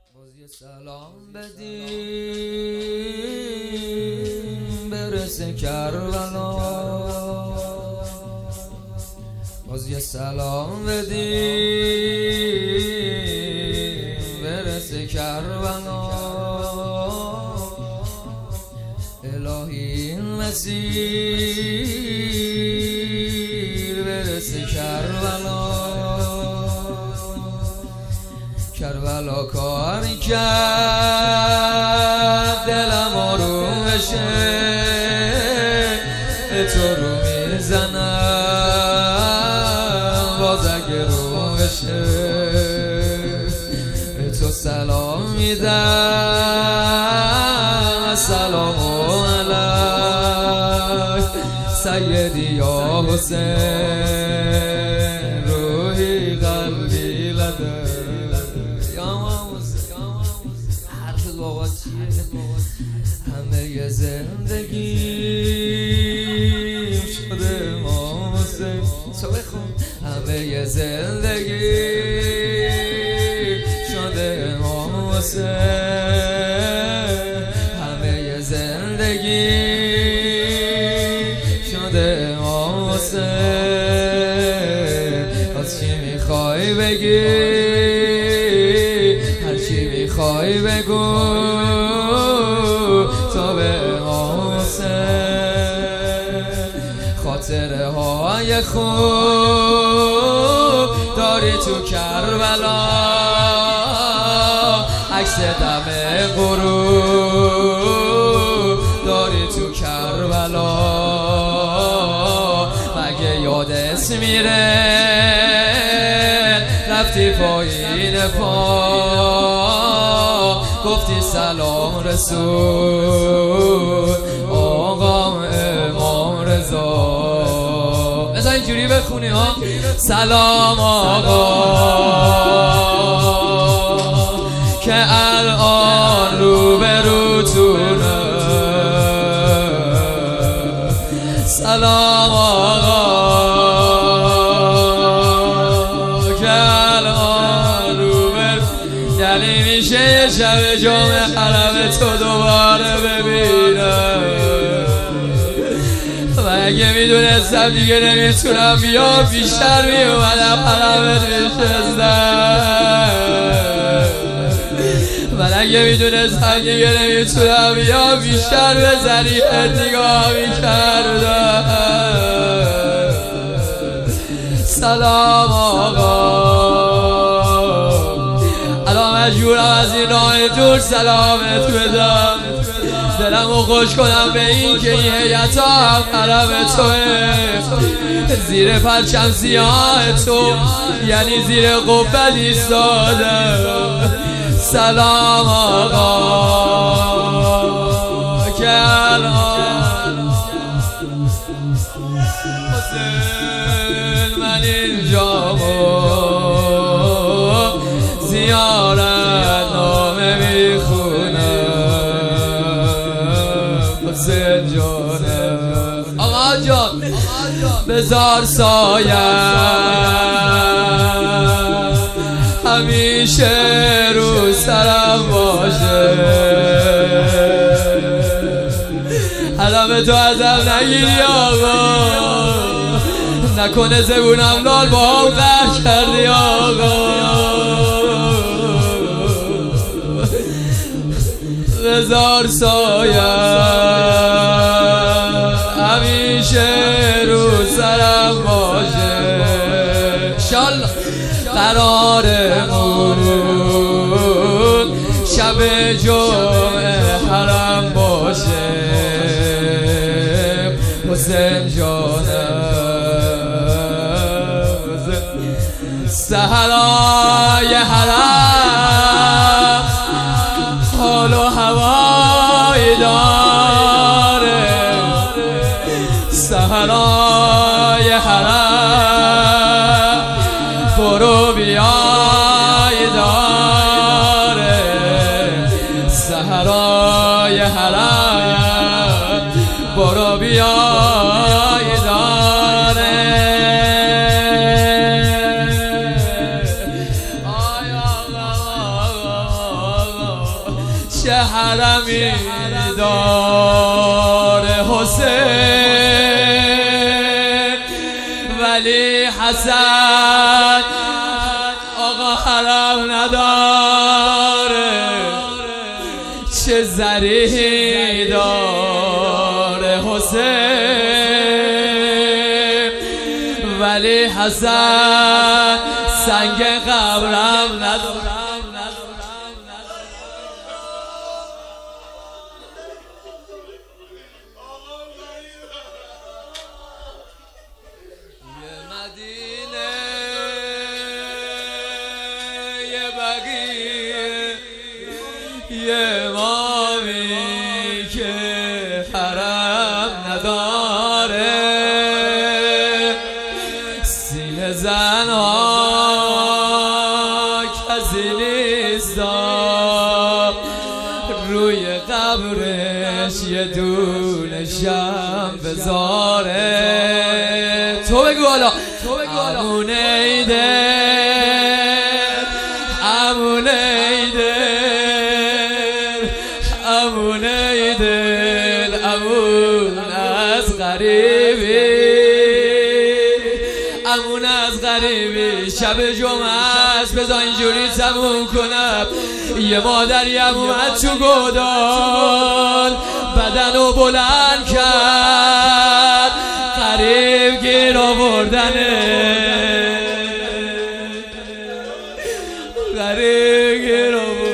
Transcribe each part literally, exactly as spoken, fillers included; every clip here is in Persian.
باز یه سلام بدیم برسه کربلا، باز یه سلام بدیم برسه کربلا. الهی این مسیر برسه کربلا، کربلا کاری کرد دلم آروم بشه، تو رو میزنم باز اگه رو بشه، به تو سلام میدم السلام علیک سیدی یا حسین روحی قلبی لده. حرف بابا چیه؟ همه ی زندگیم شده امام حسین، تو بخون. همه ی زندگیم شده امام حسین، همه ی زندگیم شده امام حسین. از چی میخوای بگی؟ چی میخوای بگو تو به امام حسین. خاطره های خوب داری تو کربلا، عکس دم غروب داری تو کربلا. مگه یادت میره رفتی پایین پا گفتی سلام رسول آقا امام رضا؟ بذار اینجوری بخونی ها. سلام آقا که الان رو به روتونه، سلام آقا یعنی میشه یه شب جام حرم تو دوباره ببینم. و اگه میدونستم دیگه نمیتونم بیام بیشتر میومدم حرمت میشستم. و اگه میدونستم دیگه نمیتونم بیام بیشتر به ظریفت نگاه میکردم. سلام آقا مجبورم از این راه دور سلامت بدم، دلمو خوش کنم به این که این هیئت هم حرم توه، زیر پرچم سیاه تو یعنی زیر قبت ایستادم. سلام آقا که الان حسین من اینجامو زیارت نامه میخونم. حسین جانم آقا جان بذار سایه همیشه رو سرم باشه، حرم تو ازم نگیری آقا، نکنه زبونم لال با هم قهر کردی آقا. بذار سایه همیشه رو سرم باشه، انشالله قرارمون شب جمعه حرم باشه. حسین جانم سحرای حرم حال و هوایی داره، صحرای حرم برو بیای داره، صحرای حرم برو بیای داره. آی آقا چه حرمی داره حسین ولی حسن آقا حرم نداره چه زری داره حسین ولی حسن سنگ قبرم نداره یه امامی که حرم نداره سینه زنها کسی نیستا روی قبرش یه دونه شم بذاره تو بگو حالا امونه ایده امونه امونه دل امون از غریبی امون از غریبی شب جمعه است بذار اینجوری تموم کنم یه مادریم اومد تو گودال بدنو بلند کرد غریب گیر آوردنه غریب گیر آوردنه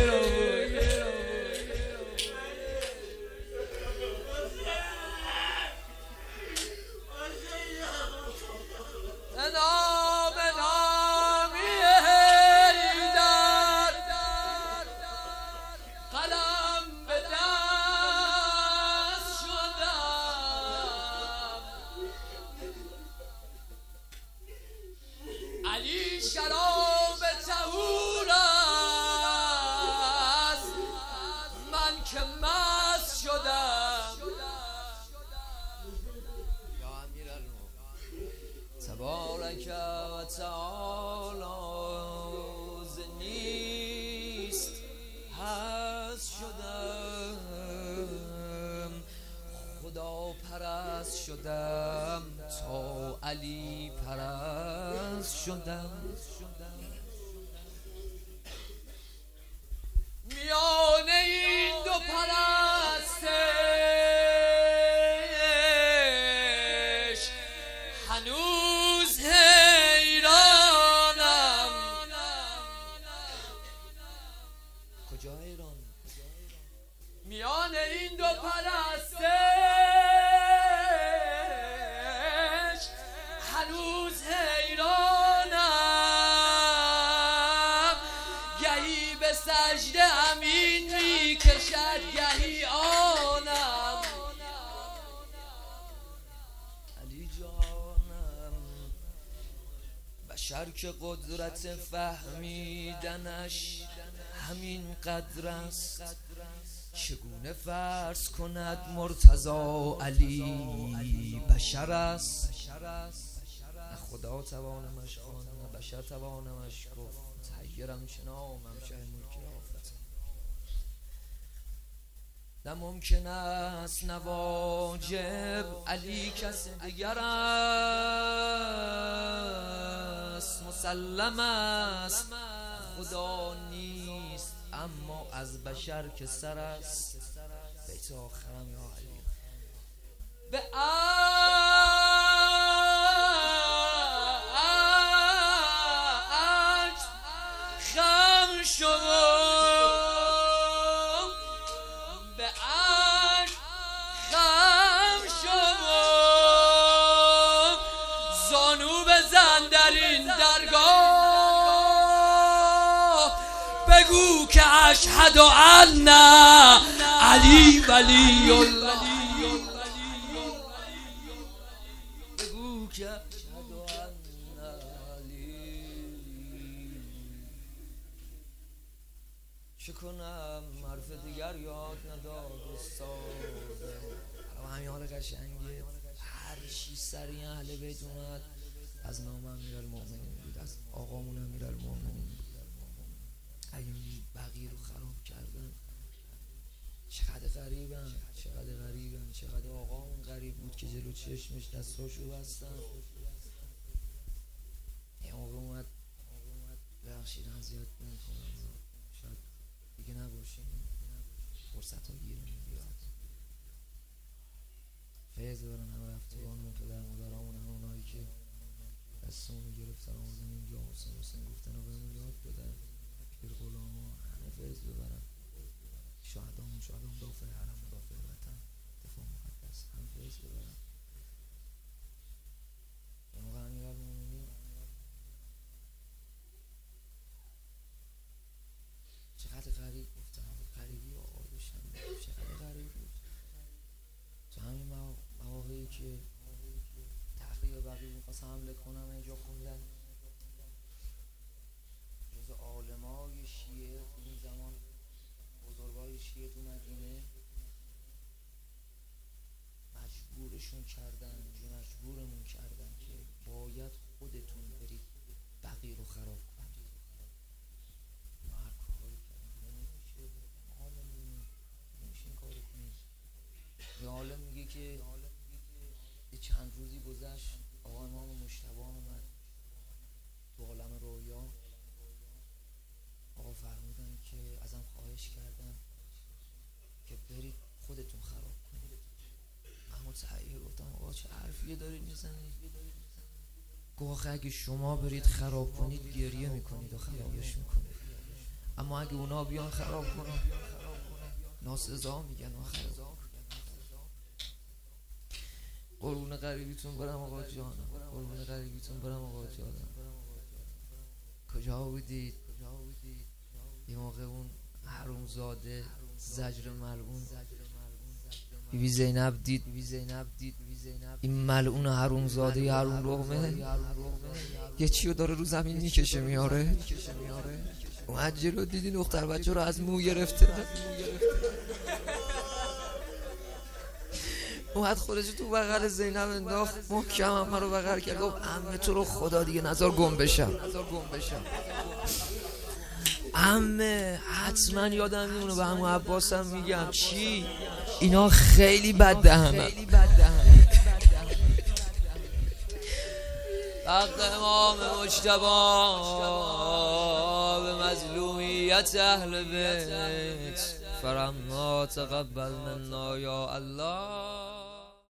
علی شراب طهور است من که مست شدم یا امیرالمومنین تبارک و تعالی ز نیست هست شدم خدا پرست شدم تا علی پرست شدم میان این دو پرستش هنوز حیرانم کجا حیران میان این دو پرستش هنوز حیرانم گهی به سجده امین می کشد گهی آنم علی جانم بشر که قدرت فهمیدنش همین قدر است چگونه فرض کند مرتضی علی بشر است نه خدا توانمش خواند نه بشر توانمش گفت تحیرم چنامم شه ملک آفت نه ممکن است نه واجب علی کس دیگر است مسلم است خدا نیست اما از بشر که سر است بیت آخرم یا علی به عجز خم شما به عجز خم شما زانو بزن در این درگاه بگو که اشهد ان علی ولی الله بگو که اشهد ان علی چه کنم حرف دیگر یاد نداد استاده همین حال قشنگه هر چی سریع اهل بیت اومد از نام امیرالمومنین بود از آقامون امیرالمومنین بود اگه بقیه رو خراب کردن چقدر آقامون غریب بود که جلو چشمش دستاشو بستن. یه موقع اومد بخشید هم زیاد نمیکنم، شاید دیگه نباشیم، فرصت ها گیر نمیاد. فیض برن همه رفتگانمون، پدر مادرامون، همه اونایی که دستمون رو گرفتن آمدن اینجا، حسین حسین گفتن و بهمون یاد بدن، پیر غلام ها همه فیض ببرن، شهدامون شهدام دافع حرم، مدافع وطن، دفاع مقدس، همه فیض ببرن. یه موقع امیر المومنین چقدر غریب گفتن، غریبی آقا بشن، چقدر غریب بود تو همین مواقعی که تقریب بقیه میخواست حمله کنم. اینجا خوندن جز عالمای شیعه این زمان، بزرگای شیعه تو مدینه مجبورشون کردن، مجبورمون کردن که باید خودتون برید بقیه رو خراب کنید. ما هر کاری کردن نمیشه، عالمون نمیشه این کارو کنید. یه عالم میگه که چند روزی گذشت آقا امام مجتبی اومد تو عالم رویا، آقا فرمودن که ازم خواهش کردن که برید خودتون خراب کنید. من متحیر گفتم آقا چه حرفیه دارید میزنید؟ گفت اگه شما برید خراب کنید گریه میکنید و خرابش میکنید، اما اگه اونا بیان خراب کنن ناسزا میگن و خراب. قربون غریبیتون برم آقا جانم، قربون غریبیتون برم آقا جانم. کجا بودید یه موقع اون حرومزاده زجر ملعون بیبی زینب دید این ملعون حرومزاده حروم لقمه یه چیو داره رو زمین میکشه میاره، اومد جلو دیدی دختر بچه رو از مو گرفته، اومد خودش تو بغل زینب انداخت، محکم همه رو بغل کرد، گفت عمه تو رو خدا دیگه نذار گم بشم، عمه حتما یادم میمونه به عمو عباسم میگم. چی؟ اینا خیلی بد دهنن. حق امام مجتبی به مظلومیت اهل بیت فرما تقبل منا یا الله.